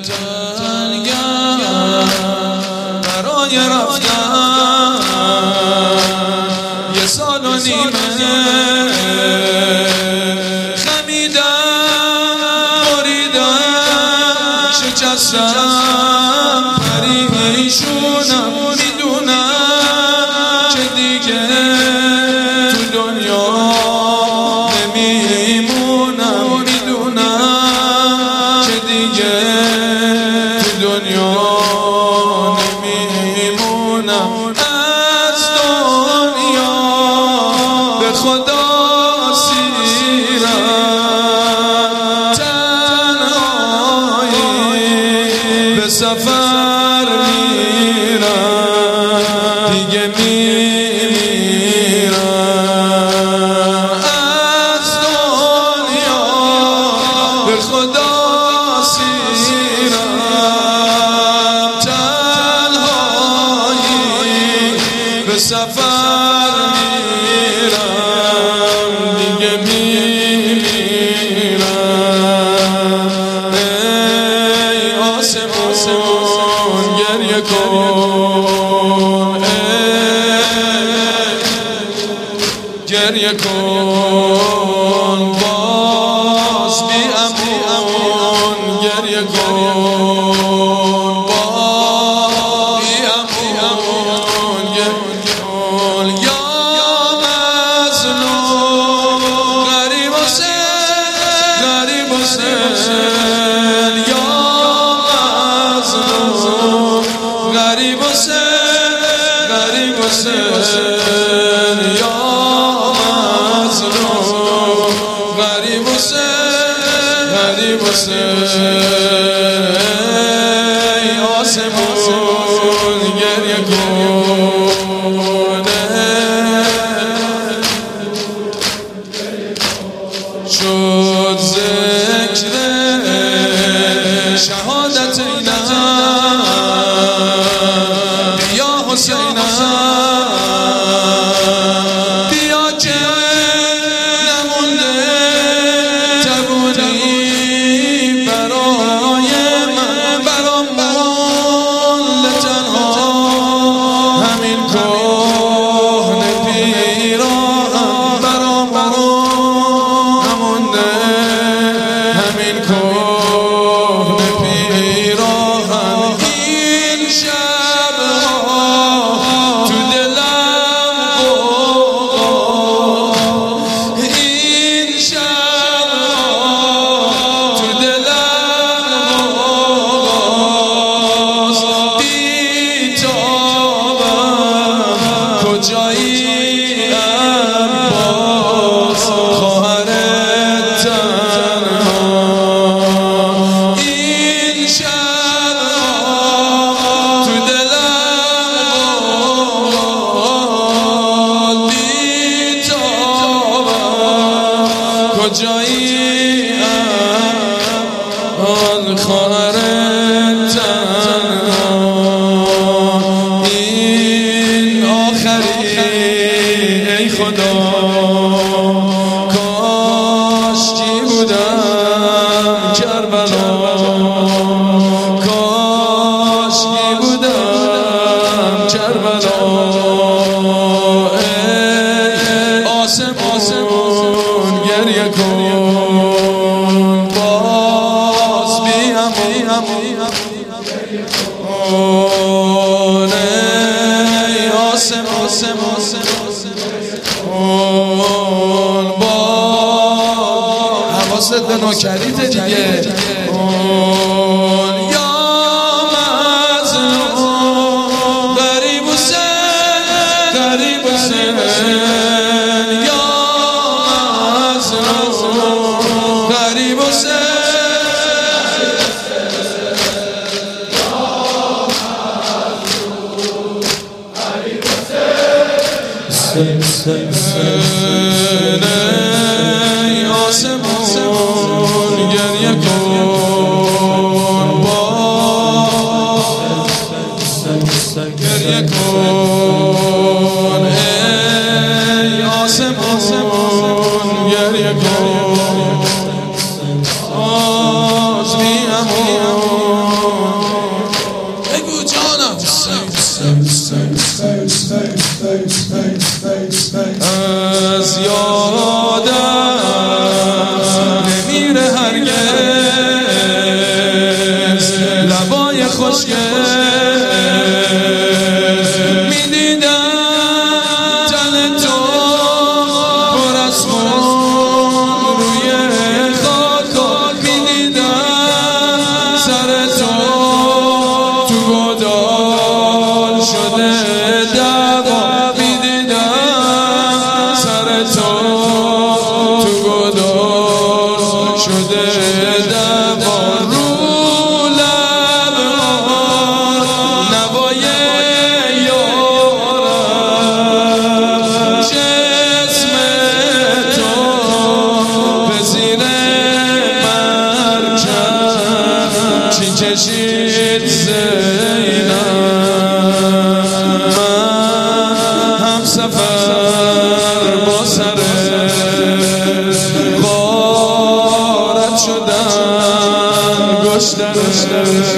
تنگم برای رفتن 1 سال و نیمه خمیدم بریدم شکستم پریشونم میدونم که دیگه تو دنیا نمیمونم میدونم که دیگه تو دنیا نمیمونم از دنیا به خدا سیرم تنهایی به سفر میرم دیگه میمیرم از دنیا به خدا سیرم تنهایی به سفر میرم دیگه میمیرم ای آسمون گریه کن گریه کن باز بی امان گریه کن باز بی امان گریه کن یا مظلوم غریب حسین یا مظلوم غریب حسین یا غریب حسین ای آسمون گریه کن شد ذکر شهادت اینم بیا حسینم بیا که نمونده تبونی برای من برامون تنها همین کهنه پیراهم برامون نمونده همین کهنه پیراهم این شبها تو دلم قوقا این شبها تو دلم قوقاست بی‌تابم کجایی عباس خواهر تنها این شبها تو دلم قوقاست بی‌تابم کجایی عباس خواهر تنها این آخری ای خدا کاشکی بودم کربلا کاشکی بودم کربلا ای آسمون گریه کن باز بی امان ای آسمون باز حواست به نوکریت دیگه یا مظلوم غریب حسین یا مظلوم غریب حسین ای آسمون گریه کن باز گریه کن ای آسمون گریه کن باز بی امان خوشگل میدیدم تن تو پر از خون روی خاک میدیدم سر تو گودال شده دوا میدیدم سر تو گودال شده دوا رو لب نوای یارم جسم تو به زیر مرکب چی کشید زینم هم سفر با سر وارد شدن گشتن